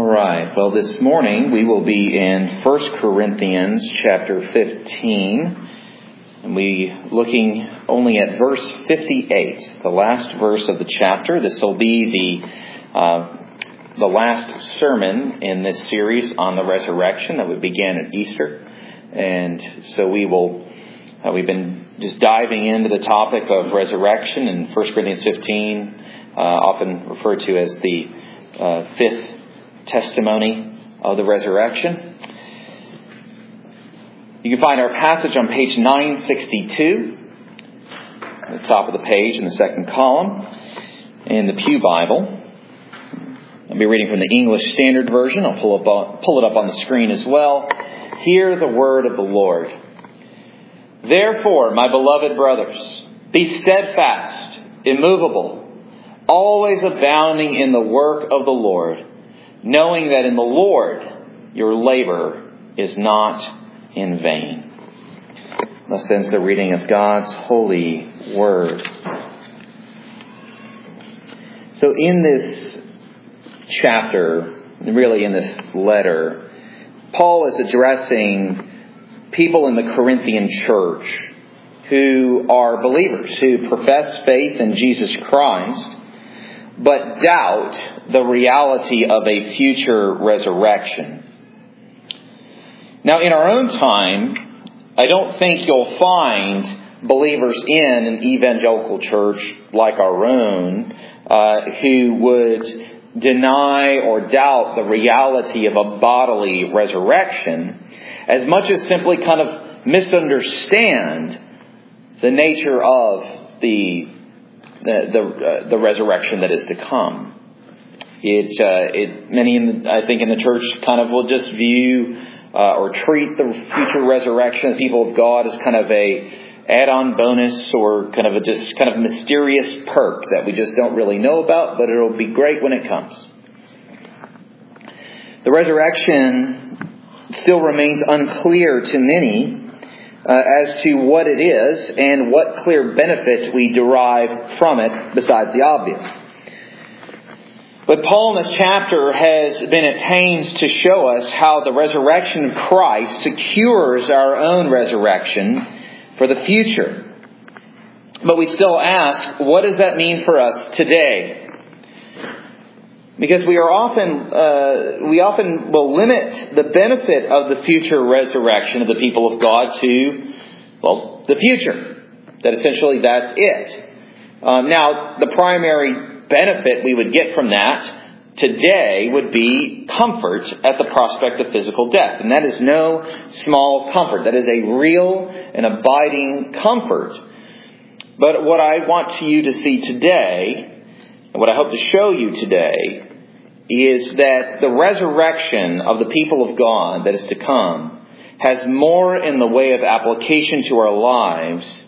right. Well, this morning we will be in 1 Corinthians chapter 15. And we looking only at verse 58, the last verse of the chapter. This will be the last sermon in this series on the resurrection that we began at Easter. And so we've been just diving into the topic of resurrection in 1 Corinthians 15, often referred to as the fifth testimony of the resurrection. You can find our passage on page 962, at the top of the page in the second column, in the Pew Bible. I'll be reading from the English Standard Version. I'll pull it up on the screen as well. Hear the word of the Lord. Therefore, my beloved brothers, be steadfast, immovable, always abounding in the work of the Lord, knowing that in the Lord your labor is not in vain. Thus ends the reading of God's holy word. So in this chapter, really in this letter, Paul is addressing people in the Corinthian church who are believers, who profess faith in Jesus Christ, but doubt the reality of a future resurrection. Now, in our own time, I don't think you'll find believers in an evangelical church like our own who would deny or doubt the reality of a bodily resurrection, as much as simply kind of misunderstand the nature of the resurrection that is to come. Many, I think, in the church kind of will just view or treat the future resurrection of the people of God as kind of a add-on bonus or kind of a just kind of mysterious perk that we just don't really know about, but it'll be great when it comes. The resurrection still remains unclear to many as to what it is and what clear benefits we derive from it besides the obvious. But Paul in this chapter has been at pains to show us how the resurrection of Christ secures our own resurrection for the future. But we still ask, what does that mean for us today? Because we often will limit the benefit of the future resurrection of the people of God to, well, the future. That essentially that's it. Now, the primary benefit we would get from that today would be comfort at the prospect of physical death. And that is no small comfort. That is a real and abiding comfort. But what I want you to see today, and what I hope to show you today, is that the resurrection of the people of God that is to come has more in the way of application to our lives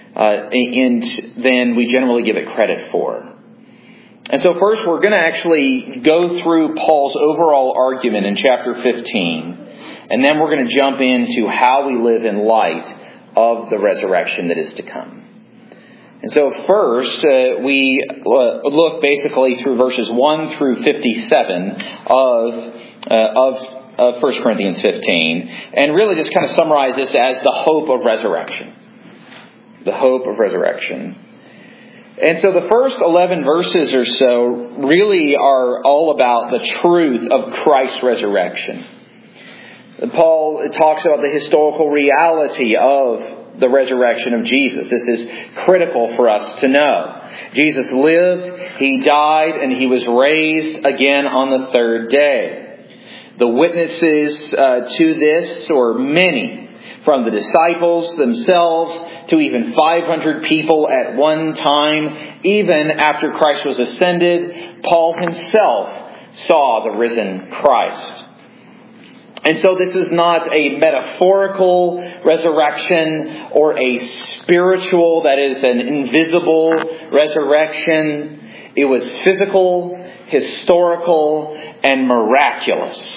than we generally give it credit for. And so first we're going to actually go through Paul's overall argument in chapter 15, and then we're going to jump into how we live in light of the resurrection that is to come. And so first, we look basically through verses 1 through 57 of 1 Corinthians 15, and really just kind of summarize this as the hope of resurrection. The hope of resurrection. And so the first 11 verses or so really are all about the truth of Christ's resurrection. Paul talks about the historical reality of the resurrection of Jesus. This is critical for us to know. Jesus lived, He died, and He was raised again on the third day. The witnesses to this were many, from the disciples themselves to even 500 people at one time. Even after Christ was ascended, Paul himself saw the risen Christ. And so this is not a metaphorical resurrection or a spiritual, that is an invisible resurrection. It was physical, historical, and miraculous.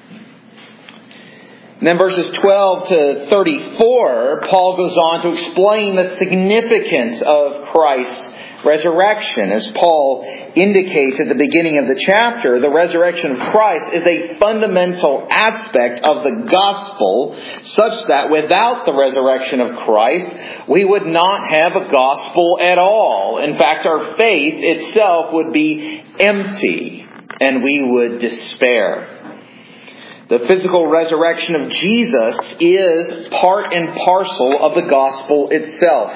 And then verses 12 to 34, Paul goes on to explain the significance of Christ's resurrection. As Paul indicates at the beginning of the chapter, the resurrection of Christ is a fundamental aspect of the gospel, such that without the resurrection of Christ, we would not have a gospel at all. In fact, our faith itself would be empty, and we would despair. The physical resurrection of Jesus is part and parcel of the gospel itself.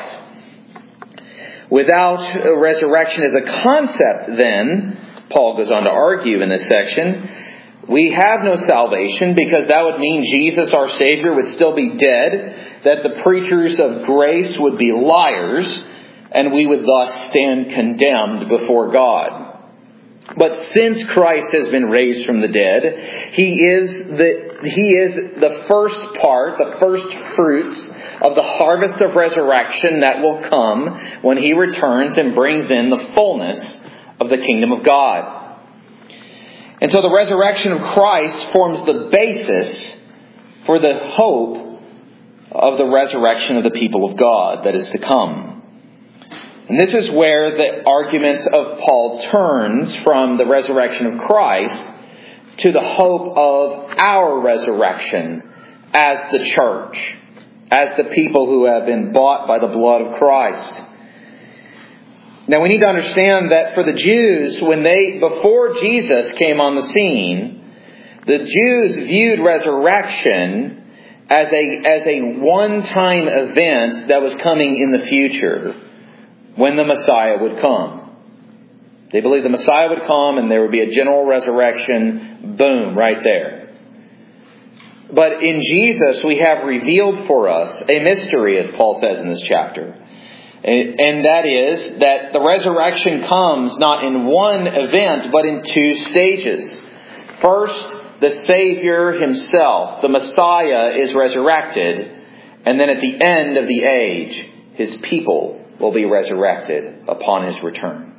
Without a resurrection as a concept, then, Paul goes on to argue in this section, we have no salvation, because that would mean Jesus, our Savior, would still be dead, that the preachers of grace would be liars, and we would thus stand condemned before God. But since Christ has been raised from the dead, He is the first part, the first fruits of the harvest of resurrection that will come when He returns and brings in the fullness of the kingdom of God. And so the resurrection of Christ forms the basis for the hope of the resurrection of the people of God that is to come. And this is where the argument of Paul turns from the resurrection of Christ to the hope of our resurrection as the church, as the people who have been bought by the blood of Christ. Now we need to understand that for the Jews, before Jesus came on the scene, the Jews viewed resurrection as a one-time event that was coming in the future, when the Messiah would come. They believed the Messiah would come and there would be a general resurrection. Boom, right there. But in Jesus, we have revealed for us a mystery, as Paul says in this chapter. And that is that the resurrection comes not in one event, but in two stages. First, the Savior Himself, the Messiah, is resurrected. And then at the end of the age, His people will be resurrected upon His return.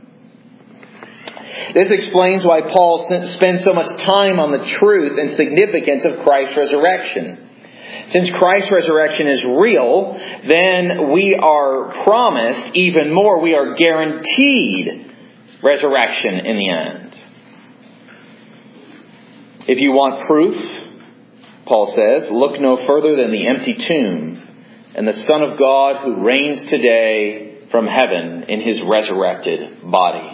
This explains why Paul spends so much time on the truth and significance of Christ's resurrection. Since Christ's resurrection is real, then we are promised even more. We are guaranteed resurrection in the end. If you want proof, Paul says, look no further than the empty tomb and the Son of God who reigns today from heaven in His resurrected body.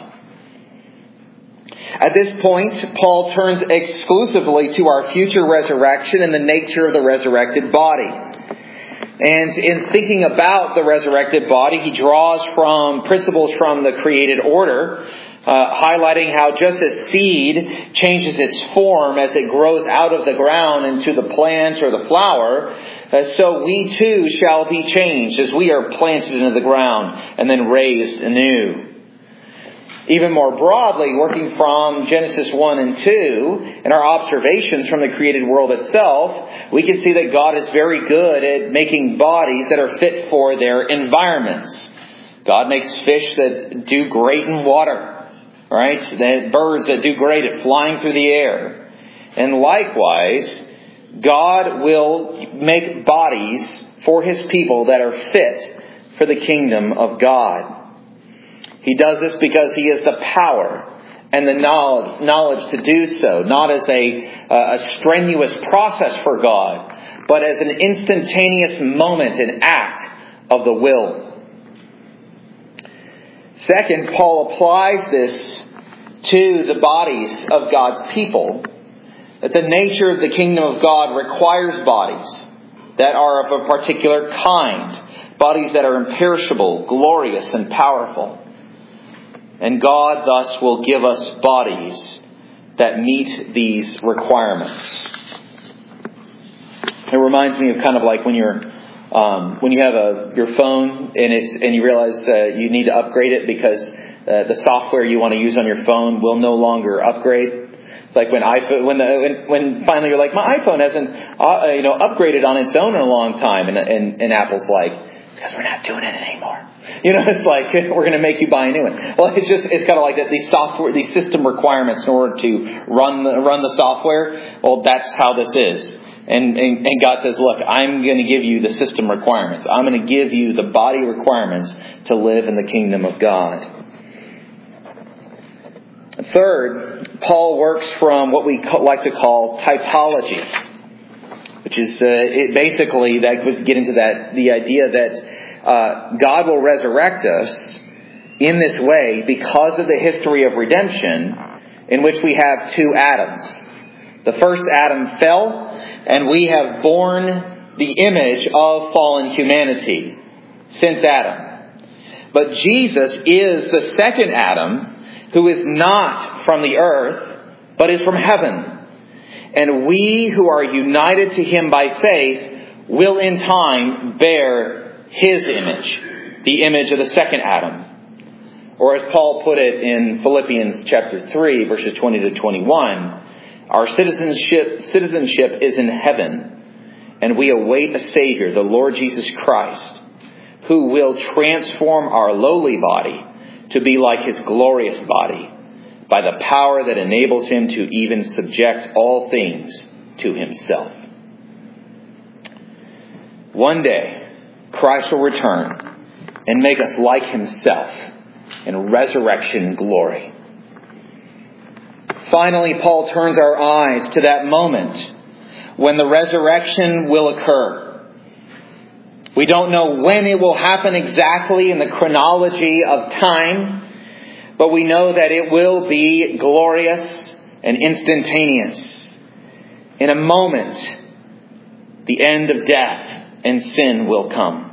At this point, Paul turns exclusively to our future resurrection and the nature of the resurrected body. And in thinking about the resurrected body, he draws from principles from the created order, highlighting how just as seed changes its form as it grows out of the ground into the plant or the flower, so we too shall be changed as we are planted into the ground and then raised anew. Even more broadly, working from Genesis 1 and 2, and our observations from the created world itself, we can see that God is very good at making bodies that are fit for their environments. God makes fish that do great in water, right? Birds that do great at flying through the air. And likewise, God will make bodies for His people that are fit for the kingdom of God. He does this because He has the power and the knowledge to do so, not as a strenuous process for God, but as an instantaneous moment, an act of the will. Second, Paul applies this to the bodies of God's people, that the nature of the kingdom of God requires bodies that are of a particular kind, bodies that are imperishable, glorious, and powerful. And God thus will give us bodies that meet these requirements. It reminds me of kind of like when you have your phone and you realize you need to upgrade it because the software you want to use on your phone will no longer upgrade. It's like when finally you're like, my iPhone hasn't upgraded on its own in a long time, and Apple's like, it's because we're not doing it anymore. It's like, we're going to make you buy a new one. Well, it's kind of like that. These system requirements in order to run the software. Well, that's how this is. And God says, look, I'm going to give you the system requirements. I'm going to give you the body requirements to live in the kingdom of God. Third, Paul works from what we like to call typology, which is basically that would get into the idea that God will resurrect us in this way because of the history of redemption, in which we have two Adams. The first Adam fell, and we have borne the image of fallen humanity since Adam. But Jesus is the second Adam, who is not from the earth, but is from heaven. And we who are united to Him by faith will in time bear His image, the image of the second Adam. Or as Paul put it in Philippians chapter 3, verses 20 to 21, our citizenship is in heaven, and we await a Savior, the Lord Jesus Christ, who will transform our lowly body to be like His glorious body, by the power that enables Him to even subject all things to Himself. One day, Christ will return and make us like Himself in resurrection glory. Finally, Paul turns our eyes to that moment when the resurrection will occur. We don't know when it will happen exactly in the chronology of time, but we know that it will be glorious and instantaneous. In a moment, the end of death and sin will come.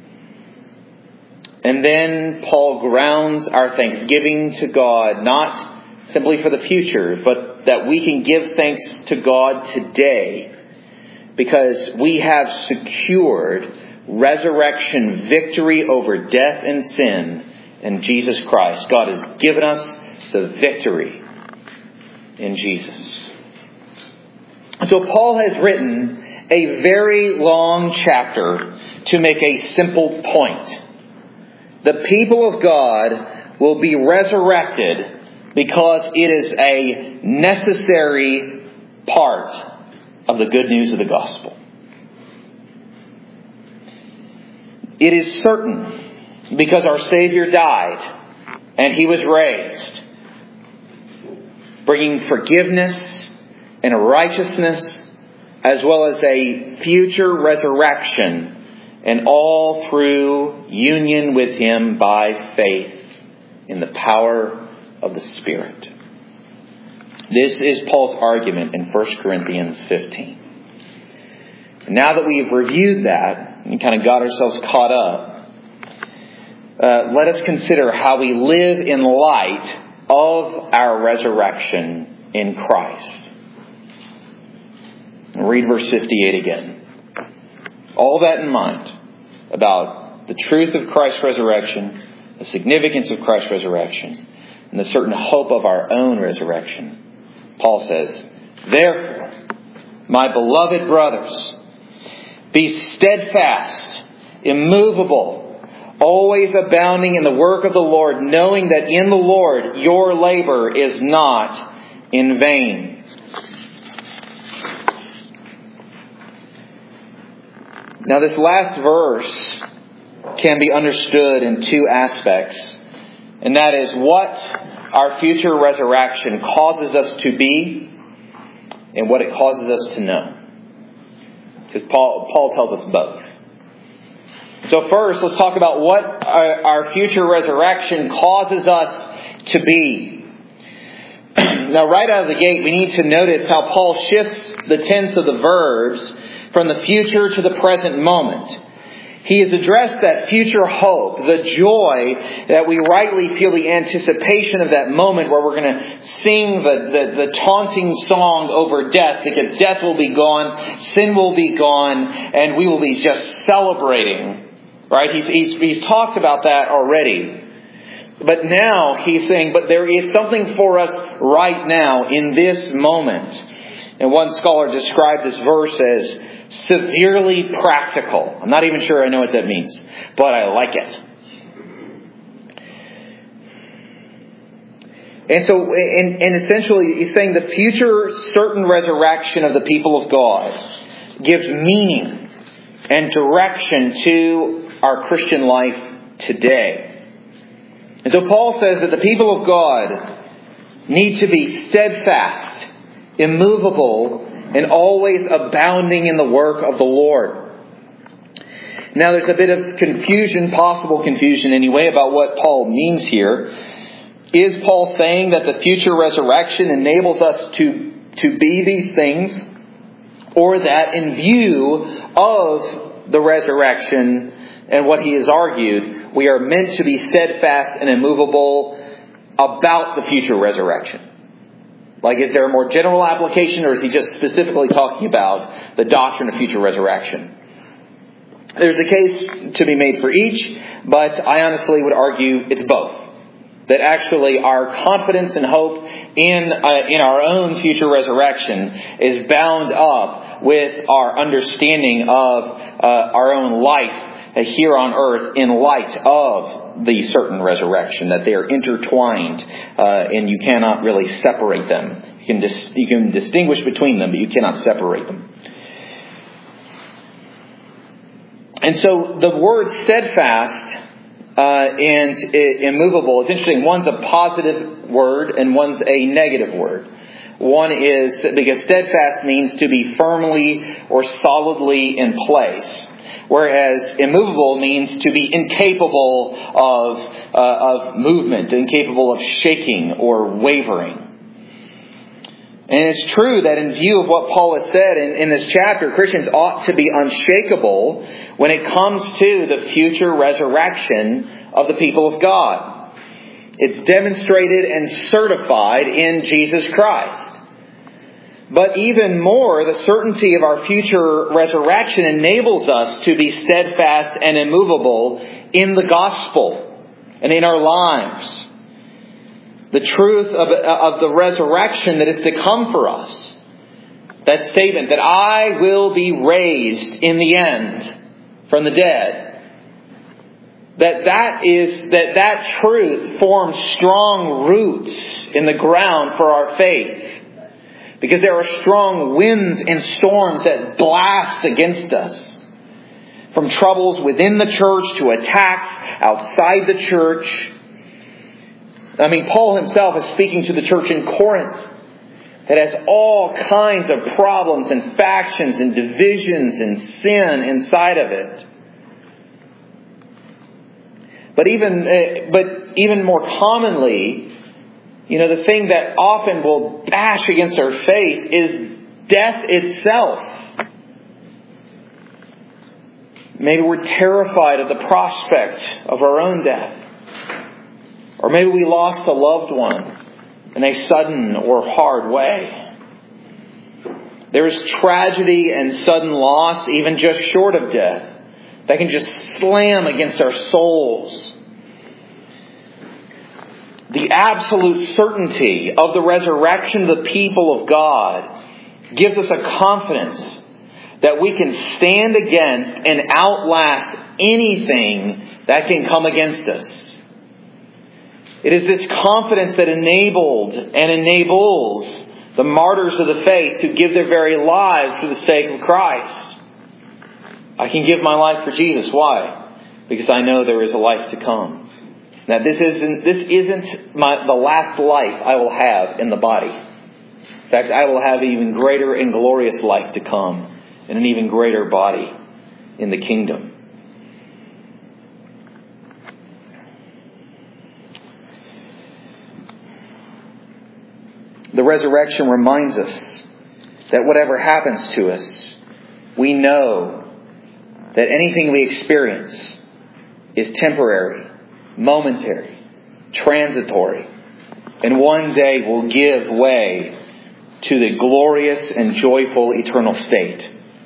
And then Paul grounds our thanksgiving to God, not simply for the future, but that we can give thanks to God today, because we have secured resurrection victory over death and sin in Jesus Christ. God has given us the victory in Jesus. So Paul has written a very long chapter to make a simple point. The people of God will be resurrected because it is a necessary part of the good news of the gospel. It is certain because our Savior died and He was raised, bringing forgiveness and righteousness as well as a future resurrection, and all through union with Him by faith in the power of the Spirit. This is Paul's argument in 1 Corinthians 15. And now that we've reviewed that and kind of got ourselves caught up, let us consider how we live in light of our resurrection in Christ. Read verse 58 again. All that in mind about the truth of Christ's resurrection, the significance of Christ's resurrection, and the certain hope of our own resurrection. Paul says, "Therefore, my beloved brothers, be steadfast, immovable, always abounding in the work of the Lord, knowing that in the Lord your labor is not in vain." Now this last verse can be understood in two aspects. And that is what our future resurrection causes us to be and what it causes us to know. Because Paul tells us both. So first, let's talk about what our future resurrection causes us to be. Now right out of the gate, we need to notice how Paul shifts the tense of the verbs from the future to the present moment. He has addressed that future hope, the joy that we rightly feel, the anticipation of that moment where we're going to sing the taunting song over death, because death will be gone, sin will be gone, and we will be just celebrating. Right? He's talked about that already. But now he's saying, but there is something for us right now in this moment. And one scholar described this verse as severely practical. I'm not even sure I know what that means, but I like it. And so, and essentially, he's saying the future certain resurrection of the people of God gives meaning and direction to our Christian life today. And so Paul says that the people of God need to be steadfast, immovable, and always abounding in the work of the Lord. Now there's a bit of confusion, possible confusion anyway, about what Paul means here. Is Paul saying that the future resurrection enables us to be these things? Or that in view of the resurrection and what he has argued, we are meant to be steadfast and immovable about the future resurrection? Like, is there a more general application, or is he just specifically talking about the doctrine of future resurrection? There's a case to be made for each, but I honestly would argue it's both. That actually our confidence and hope in our own future resurrection is bound up with our understanding of our own life here on earth in light of the certain resurrection, that they are intertwined and you cannot really separate them. You can distinguish between them, but you cannot separate them. And so the word steadfast and immovable is interesting. One's a positive word and one's a negative word. One is because steadfast means to be firmly or solidly in place, whereas immovable means to be incapable of movement, incapable of shaking or wavering. And it's true that in view of what Paul has said in this chapter, Christians ought to be unshakable when it comes to the future resurrection of the people of God. It's demonstrated and certified in Jesus Christ. But even more, the certainty of our future resurrection enables us to be steadfast and immovable in the gospel and in our lives. The truth of the resurrection that is to come for us. That statement that I will be raised in the end from the dead. That truth forms strong roots in the ground for our faith. Because there are strong winds and storms that blast against us. From troubles within the church to attacks outside the church. I mean, Paul himself is speaking to the church in Corinth that has all kinds of problems and factions and divisions and sin inside of it. But even more commonly, the thing that often will bash against our faith is death itself. Maybe we're terrified of the prospect of our own death. Or maybe we lost a loved one in a sudden or hard way. There is tragedy and sudden loss, even just short of death, that can just slam against our souls. The absolute certainty of the resurrection of the people of God gives us a confidence that we can stand against and outlast anything that can come against us. It is this confidence that enabled and enables the martyrs of the faith to give their very lives for the sake of Christ. I can give my life for Jesus. Why? Because I know there is a life to come. Now this isn't the last life I will have in the body. In fact, I will have an even greater and glorious life to come in an even greater body in the kingdom. The resurrection reminds us that whatever happens to us, we know that anything we experience is temporary, momentary, transitory, and one day will give way to the glorious and joyful eternal state.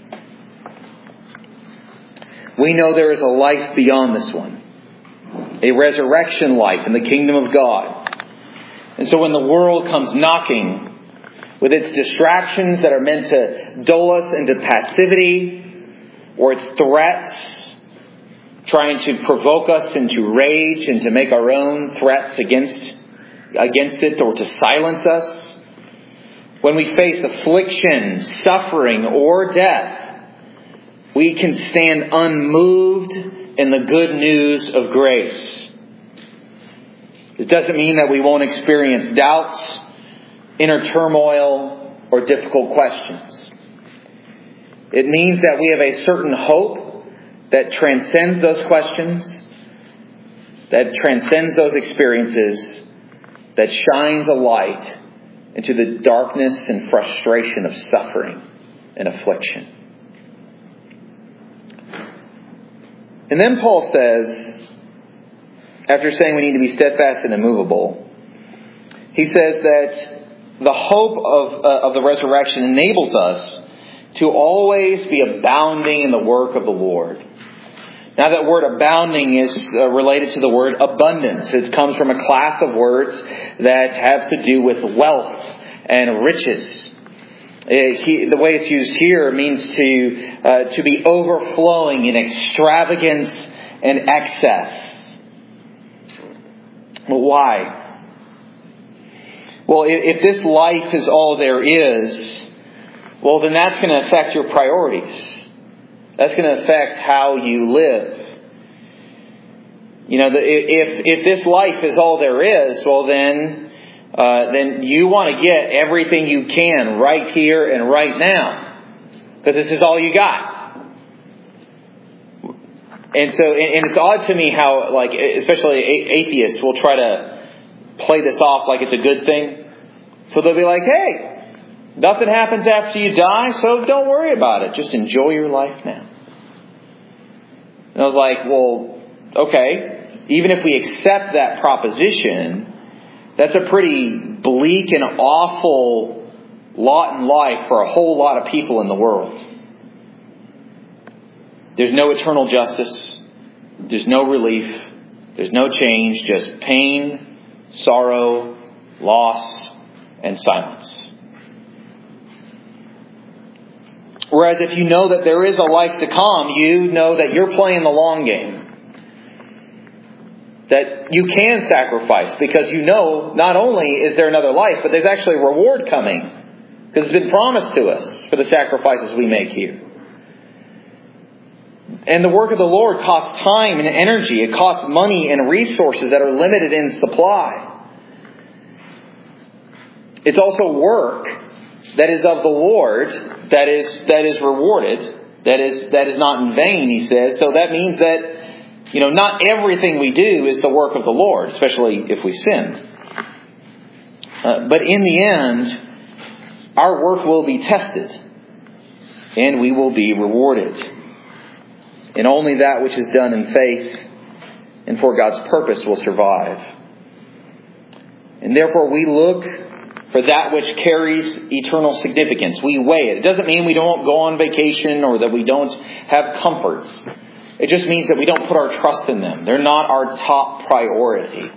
We know there is a life beyond this one, a resurrection life in the kingdom of God. And so when the world comes knocking with its distractions that are meant to dull us into passivity, or its threats trying to provoke us into rage and to make our own threats against it or to silence us, when we face affliction, suffering, or death, we can stand unmoved in the good news of grace. It doesn't mean that we won't experience doubts inner turmoil, or difficult questions. It means that we have a certain hope that transcends those questions, that transcends those experiences, that shines a light into the darkness and frustration of suffering and affliction. And then Paul says, after saying we need to be steadfast and immovable, he says that the hope of the resurrection enables us to always be abounding in the work of the Lord. Now that word abounding is related to the word abundance. It comes from a class of words that have to do with wealth and riches. The way it's used here means to be overflowing in extravagance and excess. Well, why? Well, if this life is all there is, well, then that's going to affect your priorities. That's going to affect how you live. You know, if this life is all there is, well, then you want to get everything you can right here and right now, because this is all you got. And so, and it's odd to me how, like, especially atheists will try to play this off like it's a good thing. So they'll be like, hey, nothing happens after you die, so don't worry about it. Just enjoy your life now. And I was like, well, okay, even if we accept that proposition, that's a pretty bleak and awful lot in life for a whole lot of people in the world. There's no eternal justice. There's no relief. There's no change. Just pain, sorrow, loss, and silence. Whereas if you know that there is a life to come, you know that you're playing the long game. That you can sacrifice because you know not only is there another life, but there's actually a reward coming. Because it's been promised to us for the sacrifices we make here. And the work of the Lord costs time and energy. It costs money and resources that are limited in supply. It's also work that is of the Lord, that is rewarded, that is not in vain, he says. So that means that, you know, not everything we do is the work of the Lord, especially if we sin. But in the end, our work will be tested, and we will be rewarded. And only that which is done in faith and for God's purpose will survive. And therefore we look for that which carries eternal significance. We weigh it. It doesn't mean we don't go on vacation or that we don't have comforts. It just means that we don't put our trust in them. They're not our top priority.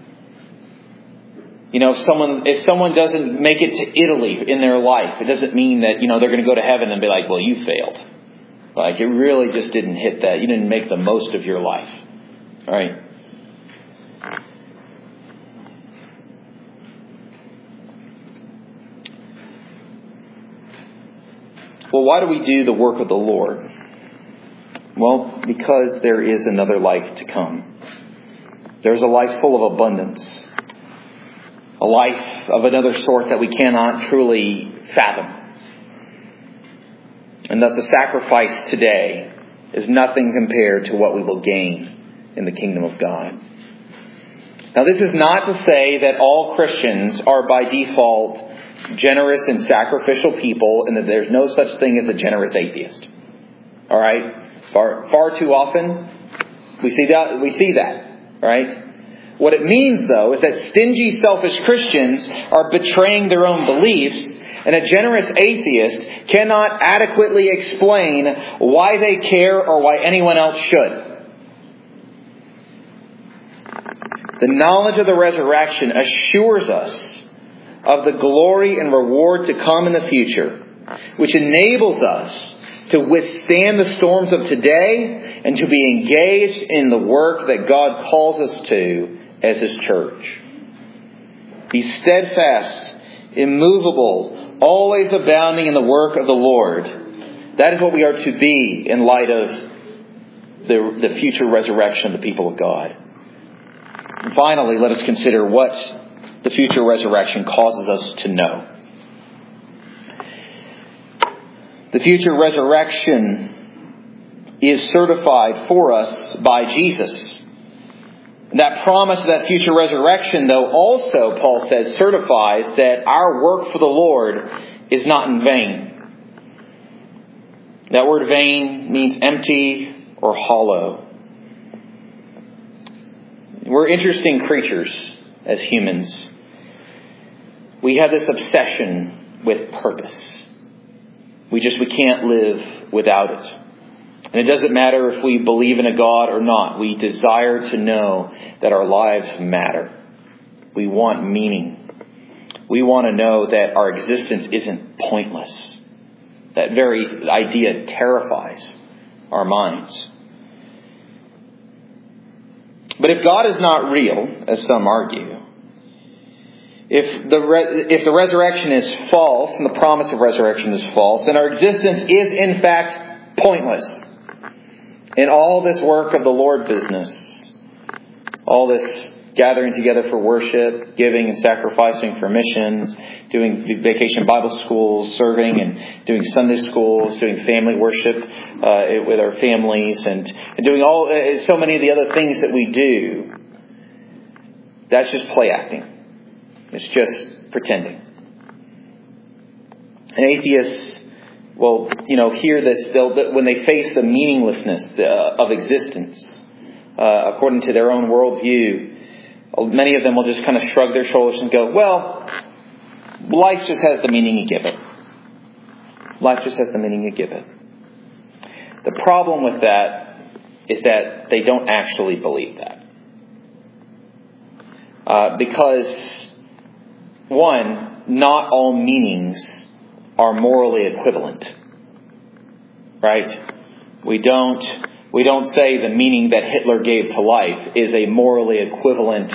You know, if someone doesn't make it to Italy in their life, it doesn't mean that, you know, they're going to go to heaven and be like, well, you failed. Like, it really just didn't hit that. You didn't make the most of your life. All right? Well, why do we do the work of the Lord? Well, because there is another life to come. There's a life full of abundance. A life of another sort that we cannot truly fathom. And thus a sacrifice today is nothing compared to what we will gain in the kingdom of God. Now, this is not to say that all Christians are by default generous and sacrificial people and that there's no such thing as a generous atheist. All right? Far too often we see that. All right? What it means, though, is that stingy, selfish Christians are betraying their own beliefs, and a generous atheist cannot adequately explain why they care or why anyone else should. The knowledge of the resurrection assures us of the glory and reward to come in the future, which enables us to withstand the storms of today and to be engaged in the work that God calls us to as His church. Be steadfast, immovable, always abounding in the work of the Lord. That is what we are to be in light of the future resurrection of the people of God. And finally, let us consider what the future resurrection causes us to know. The future resurrection is certified for us by Jesus. That promise of that future resurrection, though, also, Paul says, certifies that our work for the Lord is not in vain. That word vain means empty or hollow. We're interesting creatures as humans. We have this obsession with purpose. We can't live without it. And it doesn't matter if we believe in a God or not. We desire to know that our lives matter. We want meaning. We want to know that our existence isn't pointless. That very idea terrifies our minds. But if God is not real, as some argue, if the resurrection is false and the promise of resurrection is false, then our existence is in fact pointless. In all this work of the Lord business, all this gathering together for worship, giving and sacrificing for missions, doing vacation Bible schools, serving and doing Sunday schools, doing family worship with our families, and doing so many of the other things that we do, that's just play acting. It's just pretending. And atheists will, hear this when they face the meaninglessness of existence, according to their own worldview. Many of them will just kind of shrug their shoulders and go, well, life just has the meaning you give it. Life just has the meaning you give it. The problem with that is that they don't actually believe that. Because, one, not all meanings are morally equivalent. Right? We don't say the meaning that Hitler gave to life is a morally equivalent.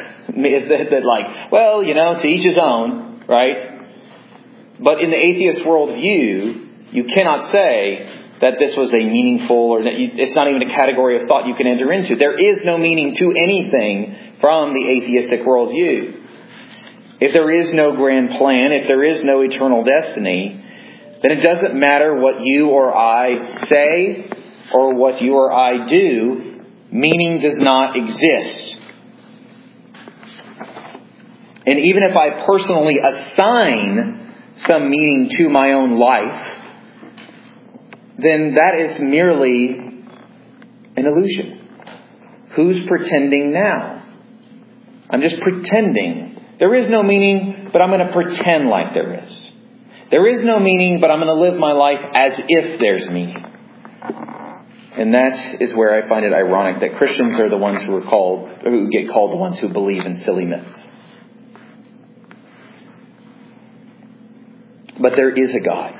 To each his own, right? But in the atheist worldview, you cannot say that this was a meaningful, or that it's not even a category of thought you can enter into. There is no meaning to anything from the atheistic worldview. If there is no grand plan, if there is no eternal destiny, then it doesn't matter what you or I say or what you or I do. Meaning does not exist. And even if I personally assign some meaning to my own life, then that is merely an illusion. Who's pretending now? I'm just pretending. There is no meaning, but I'm going to pretend like there is. There is no meaning, but I'm going to live my life as if there's meaning. And that is where I find it ironic that Christians are the ones who get called the ones who believe in silly myths. But there is a God.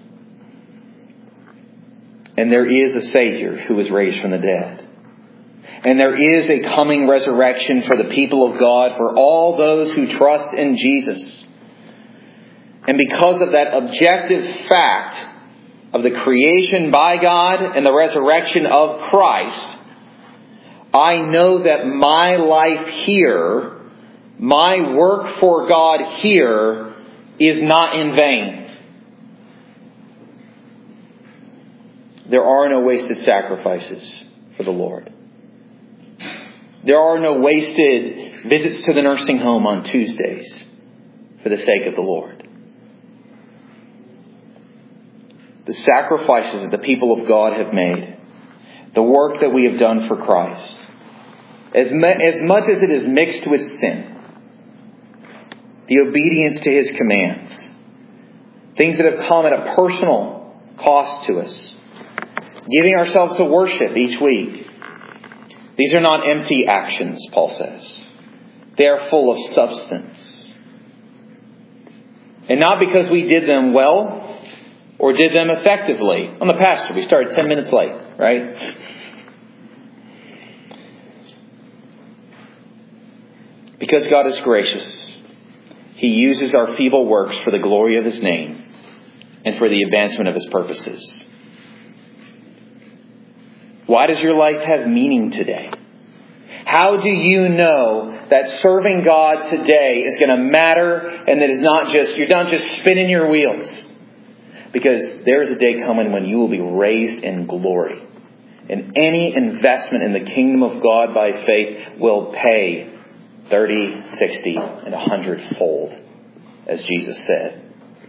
And there is a Savior who was raised from the dead. And there is a coming resurrection for the people of God, for all those who trust in Jesus. And because of that objective fact of the creation by God and the resurrection of Christ, I know that my life here, my work for God here, is not in vain. There are no wasted sacrifices for the Lord. There are no wasted visits to the nursing home on Tuesdays for the sake of the Lord. The sacrifices that the people of God have made, the work that we have done for Christ, as much as it is mixed with sin, the obedience to His commands, things that have come at a personal cost to us, giving ourselves to worship each week. These are not empty actions, Paul says. They are full of substance. And not because we did them well or did them effectively. I'm the pastor. We started 10 minutes late, right? Because God is gracious, He uses our feeble works for the glory of His name and for the advancement of His purposes. Why does your life have meaning today? How do you know that serving God today is going to matter and that you're not just spinning your wheels? Because there is a day coming when you will be raised in glory. And any investment in the kingdom of God by faith will pay 30, 60, and 100-fold, as Jesus said.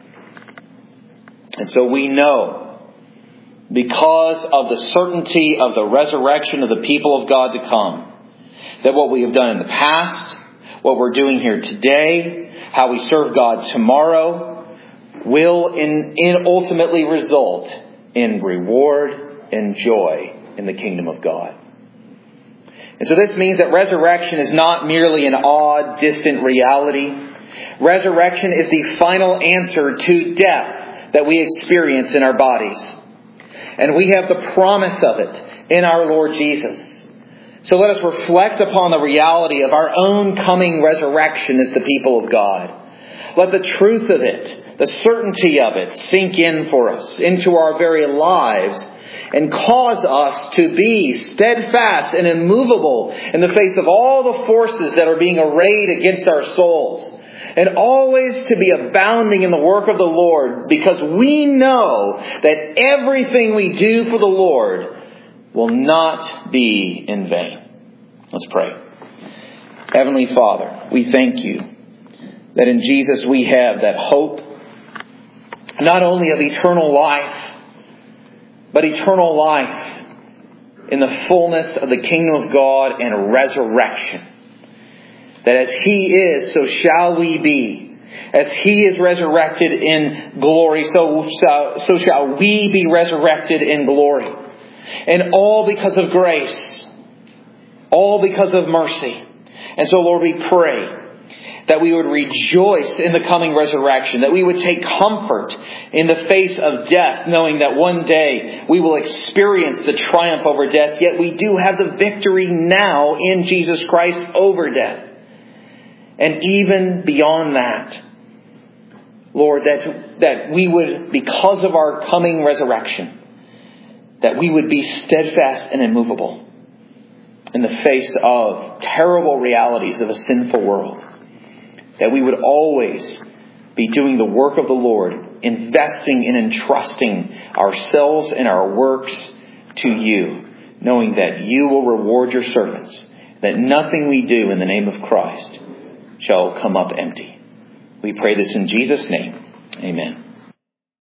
And so we know, because of the certainty of the resurrection of the people of God to come, that what we have done in the past, what we're doing here today, how we serve God tomorrow, will ultimately result in reward and joy in the kingdom of God. And so this means that resurrection is not merely an odd, distant reality. Resurrection is the final answer to death that we experience in our bodies. And we have the promise of it in our Lord Jesus. So let us reflect upon the reality of our own coming resurrection as the people of God. Let the truth of it, the certainty of it, sink in for us into our very lives and cause us to be steadfast and immovable in the face of all the forces that are being arrayed against our souls. And always to be abounding in the work of the Lord, because we know that everything we do for the Lord will not be in vain. Let's pray. Heavenly Father, we thank you that in Jesus we have that hope, not only of eternal life, but eternal life in the fullness of the kingdom of God and resurrection. That as He is, so shall we be. As He is resurrected in glory, so shall we be resurrected in glory. And all because of grace. All because of mercy. And so, Lord, we pray that we would rejoice in the coming resurrection. That we would take comfort in the face of death, knowing that one day we will experience the triumph over death. Yet we do have the victory now in Jesus Christ over death. And even beyond that, Lord, that we would, because of our coming resurrection, that we would be steadfast and immovable in the face of terrible realities of a sinful world. That we would always be doing the work of the Lord, investing and entrusting ourselves and our works to you, knowing that you will reward your servants, that nothing we do in the name of Christ shall come up empty. We pray this in Jesus' name. Amen.